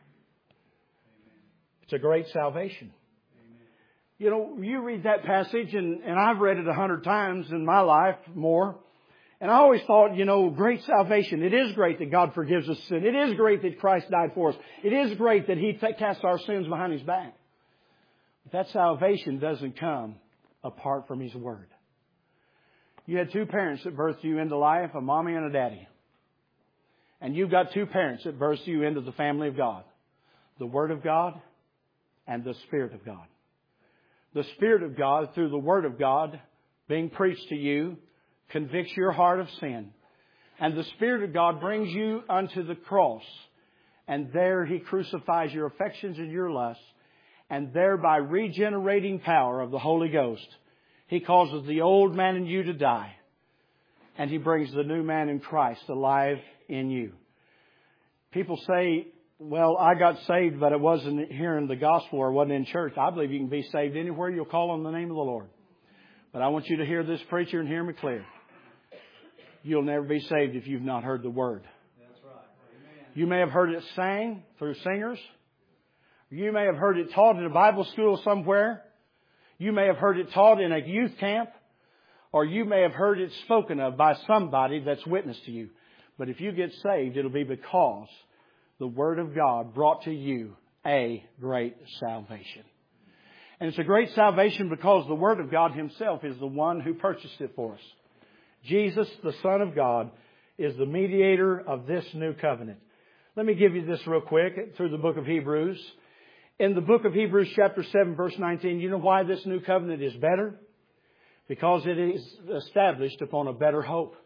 It's a great salvation. You know, you read that passage, and, and I've read it a hundred times in my life, more. And I always thought, you know, great salvation. It is great that God forgives us sin. It is great that Christ died for us. It is great that He cast our sins behind His back. But that salvation doesn't come apart from His Word. You had two parents that birthed you into life, a mommy and a daddy. And you've got two parents that birthed you into the family of God. The Word of God and the Spirit of God. The Spirit of God, through the Word of God being preached to you, convicts your heart of sin. And the Spirit of God brings you unto the cross. And there He crucifies your affections and your lusts. And there, by regenerating power of the Holy Ghost, He causes the old man in you to die. And He brings the new man in Christ alive in you. People say, well, I got saved, but it wasn't hearing the gospel or wasn't in church. I believe you can be saved anywhere you'll call on the name of the Lord. But I want you to hear this preacher and hear me clear. You'll never be saved if you've not heard the Word. That's right. Amen. You may have heard it sang through singers. You may have heard it taught in a Bible school somewhere. You may have heard it taught in a youth camp. Or you may have heard it spoken of by somebody that's witnessed to you. But if you get saved, it'll be because the Word of God brought to you a great salvation. And it's a great salvation because the Word of God Himself is the one who purchased it for us. Jesus, the Son of God, is the mediator of this new covenant. Let me give you this real quick through the book of Hebrews. In the book of Hebrews chapter seven verse nineteen, you know why this new covenant is better? Because it is established upon a better hope.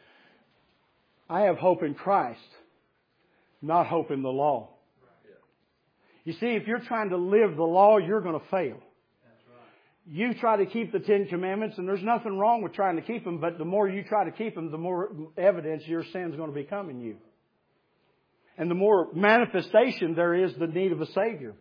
I have hope in Christ, not hope in the law. You see, if you're trying to live the law, you're going to fail. You try to keep the Ten Commandments, and there's nothing wrong with trying to keep them, but the more you try to keep them, the more evidence your sin's going to become in you. And the more manifestation there is the need of a Savior.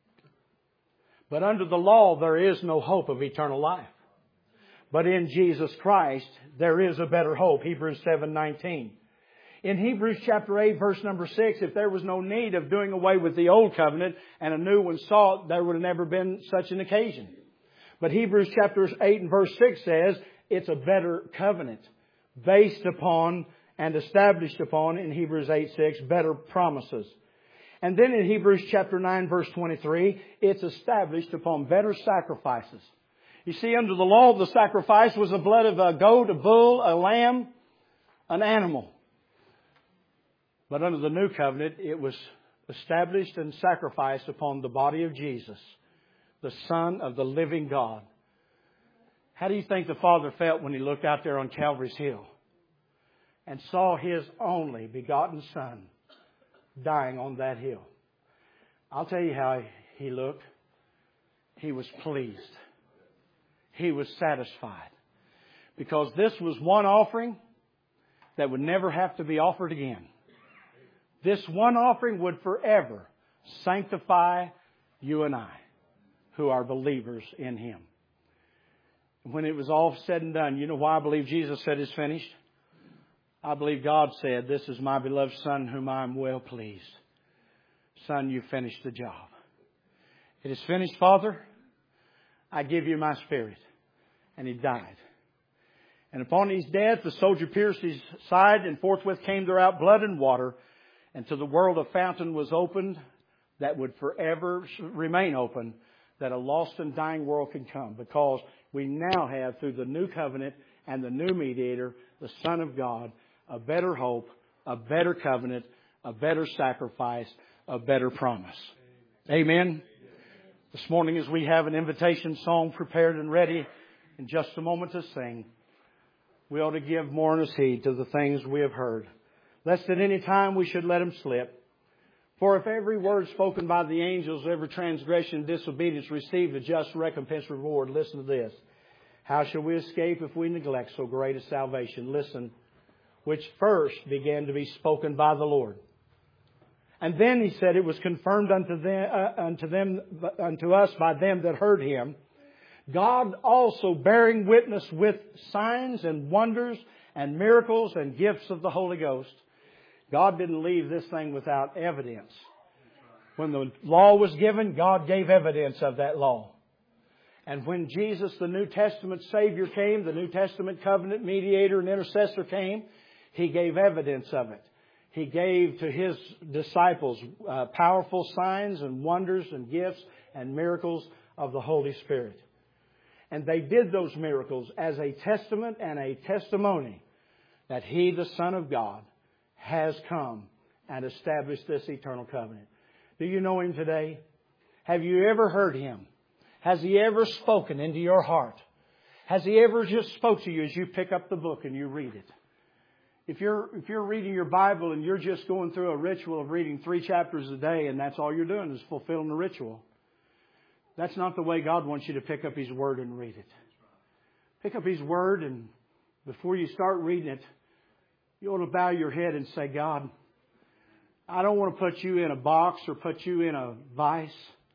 But under the law, there is no hope of eternal life. But in Jesus Christ, there is a better hope. Hebrews seven nineteen. In Hebrews chapter eight, verse number six, if there was no need of doing away with the old covenant and a new one sought, there would have never been such an occasion. But Hebrews chapter eight and verse six says it's a better covenant based upon and established upon, in Hebrews eight six, better promises. And then in Hebrews chapter nine verse twenty-three, it's established upon better sacrifices. You see, under the law, the sacrifice was the blood of a goat, a bull, a lamb, an animal. But under the new covenant, it was established and sacrificed upon the body of Jesus, the Son of the living God. How do you think the Father felt when He looked out there on Calvary's Hill and saw His only begotten Son dying on that hill? I'll tell you how He looked. He was pleased. He was satisfied. Because this was one offering that would never have to be offered again. This one offering would forever sanctify you and I, who are believers in Him. When it was all said and done, you know why I believe Jesus said it's finished? I believe God said, "This is my beloved Son whom I am well pleased." Son, you finished the job. It is finished, Father. I give you my spirit. And He died. And upon His death, the soldier pierced His side, and forthwith came there out blood and water. And to the world a fountain was opened that would forever remain open, that a lost and dying world can come. Because we now have, through the new covenant and the new mediator, the Son of God, a better hope, a better covenant, a better sacrifice, a better promise. Amen. This morning, as we have an invitation song prepared and ready in just a moment to sing, we ought to give more earnest heed to the things we have heard, lest at any time we should let them slip. For if every word spoken by the angels, every transgression and disobedience received a just recompense reward, listen to this. How shall we escape if we neglect so great a salvation? Listen, which first began to be spoken by the Lord. And then he said it was confirmed unto them, uh, unto them, unto us by them that heard him. God also bearing witness with signs and wonders and miracles and gifts of the Holy Ghost. God didn't leave this thing without evidence. When the law was given, God gave evidence of that law. And when Jesus, the New Testament Savior, came, the New Testament covenant mediator and intercessor came, He gave evidence of it. He gave to His disciples uh, powerful signs and wonders and gifts and miracles of the Holy Spirit. And they did those miracles as a testament and a testimony that He, the Son of God, has come and established this eternal covenant. Do you know Him today? Have you ever heard Him? Has He ever spoken into your heart? Has He ever just spoke to you as you pick up the book and you read it? If you're, if you're reading your Bible and you're just going through a ritual of reading three chapters a day and that's all you're doing is fulfilling the ritual, that's not the way God wants you to pick up His Word and read it. Pick up His Word, and before you start reading it, you ought to bow your head and say, God, I don't want to put you in a box or put you in a vice.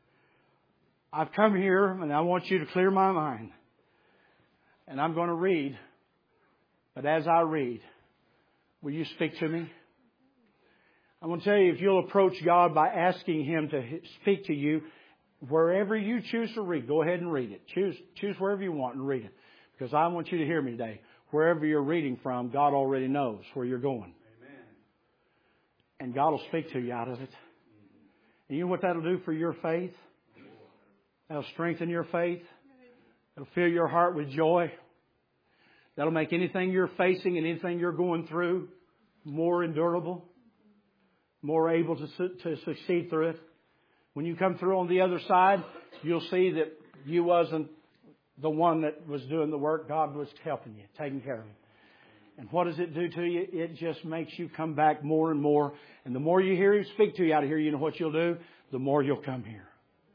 I've come here and I want you to clear my mind. And I'm going to read. But as I read, will you speak to me? I'm going to tell you, if you'll approach God by asking Him to speak to you, wherever you choose to read, go ahead and read it. Choose, choose wherever you want and read it. Because I want you to hear me today. Wherever you're reading from, God already knows where you're going. Amen. And God will speak to you out of it. And you know what that'll do for your faith? That'll strengthen your faith. It'll fill your heart with joy. That'll make anything you're facing and anything you're going through more endurable, more able to, su- to succeed through it. When you come through on the other side, you'll see that you wasn't the one that was doing the work. God was helping you, taking care of you. And what does it do to you? It just makes you come back more and more. And the more you hear Him speak to you out of here, you know what you'll do? The more you'll come here.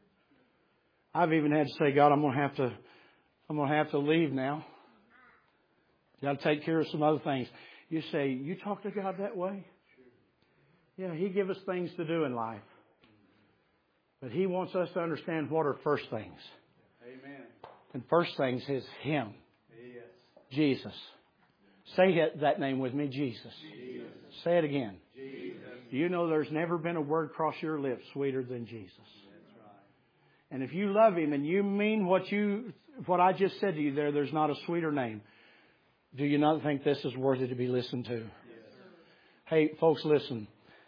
I've even had to say, God, I'm going to have to, I'm going to have to leave now. Got to take care of some other things. You say, you talk to God that way? Yeah, He gives us things to do in life. But He wants us to understand what are first things. Amen. And first things is Him. Yes. Jesus. Say that name with me, Jesus. Jesus. Say it again. Jesus. Do you know there's never been a word cross your lips sweeter than Jesus? That's right. And if you love Him and you mean what you, what I just said to you there, there's not a sweeter name. Do you not think this is worthy to be listened to? Yes. Hey, folks, listen.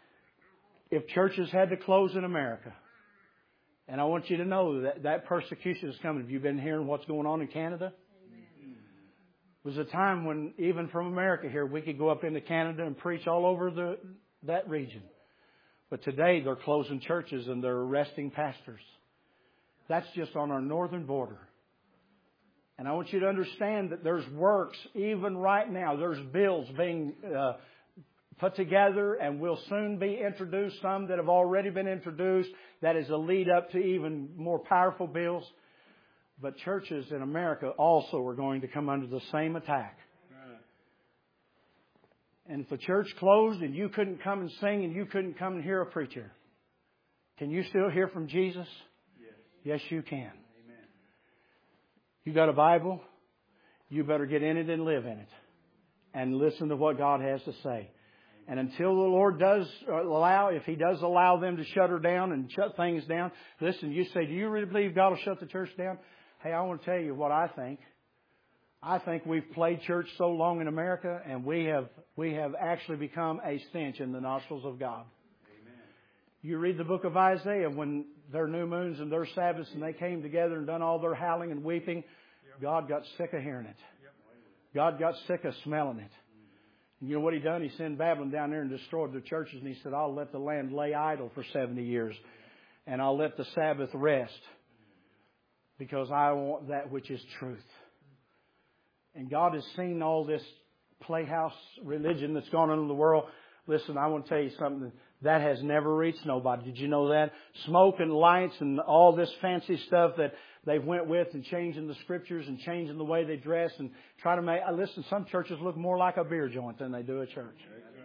If churches had to close in America, and I want you to know that that persecution is coming. Have you been hearing what's going on in Canada? Amen. It was a time when even from America here, we could go up into Canada and preach all over the that region. But today they're closing churches and they're arresting pastors. That's just on our northern border. And I want you to understand that there's works even right now. There's bills being uh, put together and will soon be introduced. Some that have already been introduced. That is a lead up to even more powerful bills. But churches in America also are going to come under the same attack. Right. And if the church closed and you couldn't come and sing and you couldn't come and hear a preacher, can you still hear from Jesus? Yes. Yes, you can. Amen. You got a Bible? You better get in it and live in it. And listen to what God has to say. And until the Lord does allow, if He does allow them to shut her down and shut things down, listen, you say, do you really believe God will shut the church down? Hey, I want to tell you what I think. I think we've played church so long in America, and we have we have actually become a stench in the nostrils of God. Amen. You read the book of Isaiah when their new moons and their Sabbaths, and they came together and done all their howling and weeping. God got sick of hearing it. God got sick of smelling it. And you know what He done? He sent Babylon down there and destroyed the churches. And He said, I'll let the land lay idle for seventy years. And I'll let the Sabbath rest. Because I want that which is truth. And God has seen all this playhouse religion that's gone on in the world. Listen, I want to tell you something. That has never reached nobody. Did you know that? Smoke and lights and all this fancy stuff that they've went with and changing the scriptures and changing the way they dress and try to make... Listen, some churches look more like a beer joint than they do a church.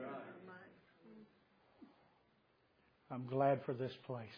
I'm glad for this place.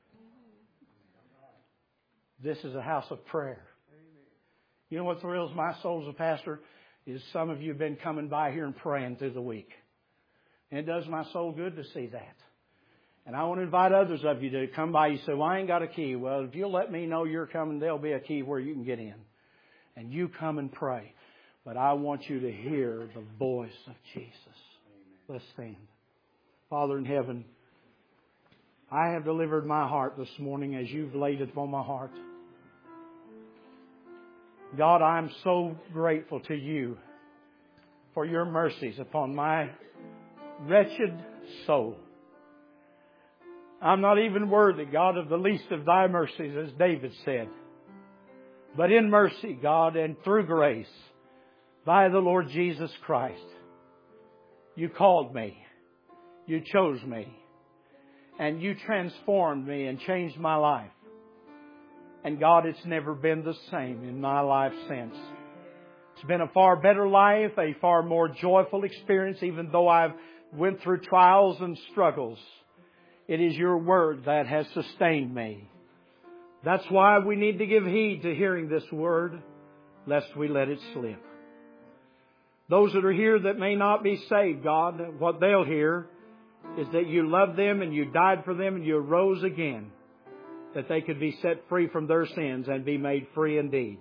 This is a house of prayer. You know what thrills my soul as a pastor? Is some of you have been coming by here and praying through the week. And it does my soul good to see that. And I want to invite others of you to come by. You say, well, I ain't got a key. Well, if you'll let me know you're coming, there'll be a key where you can get in. And you come and pray. But I want you to hear the voice of Jesus. Let's stand. Father in heaven, I have delivered my heart this morning as you've laid it upon my heart. God, I'm so grateful to you for your mercies upon my wretched soul. I'm not even worthy, God, of the least of thy mercies, as David said. But in mercy, God, and through grace, by the Lord Jesus Christ, you called me, you chose me, and you transformed me and changed my life. And God, it's never been the same in my life since. It's been a far better life, a far more joyful experience, even though I've went through trials and struggles. It is your word that has sustained me. That's why we need to give heed to hearing this word, lest we let it slip. Those that are here that may not be saved, God, what they'll hear is that you love them and you died for them and you arose again, that they could be set free from their sins and be made free indeed.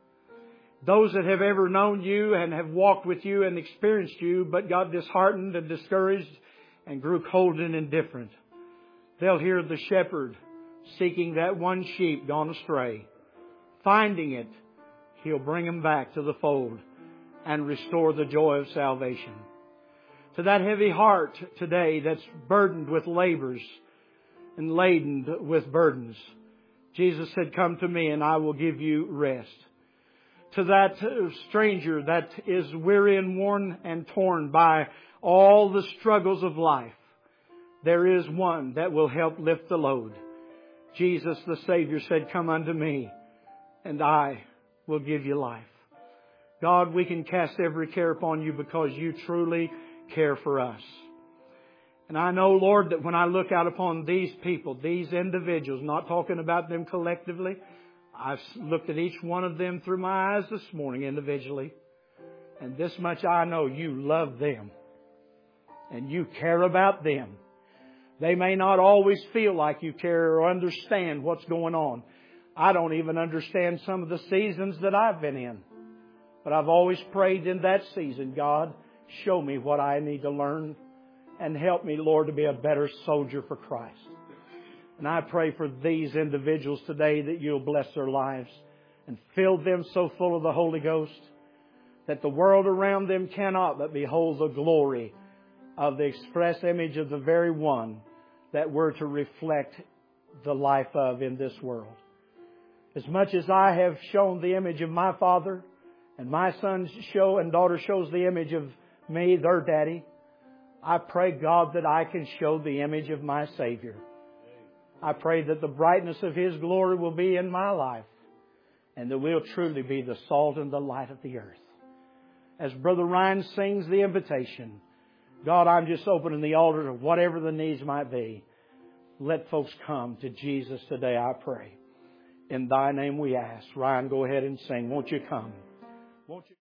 Those that have ever known you and have walked with you and experienced you, but got disheartened and discouraged and grew cold and indifferent, they'll hear the shepherd seeking that one sheep gone astray. Finding it, He'll bring them back to the fold and restore the joy of salvation. To that heavy heart today that's burdened with labors and laden with burdens, Jesus said, come to me and I will give you rest. To that stranger that is weary and worn and torn by all the struggles of life, there is one that will help lift the load. Jesus the Savior said, come unto me and I will give you life. God, we can cast every care upon you because you truly care for us. And I know, Lord, that when I look out upon these people, these individuals, not talking about them collectively, I've looked at each one of them through my eyes this morning individually. And this much I know, you love them. And you care about them. They may not always feel like you care or understand what's going on. I don't even understand some of the seasons that I've been in. But I've always prayed in that season, God, show me what I need to learn. And help me, Lord, to be a better soldier for Christ. And I pray for these individuals today that you'll bless their lives and fill them so full of the Holy Ghost that the world around them cannot but behold the glory of the express image of the very one that we're to reflect the life of in this world. As much as I have shown the image of my Father and my son show and daughter shows the image of me, their daddy, I pray, God, that I can show the image of my Savior. I pray that the brightness of His glory will be in my life and that we'll truly be the salt and the light of the earth. As Brother Ryan sings the invitation, God, I'm just opening the altar to whatever the needs might be. Let folks come to Jesus today, I pray. In Thy name we ask. Ryan, go ahead and sing. Won't you come? Won't you?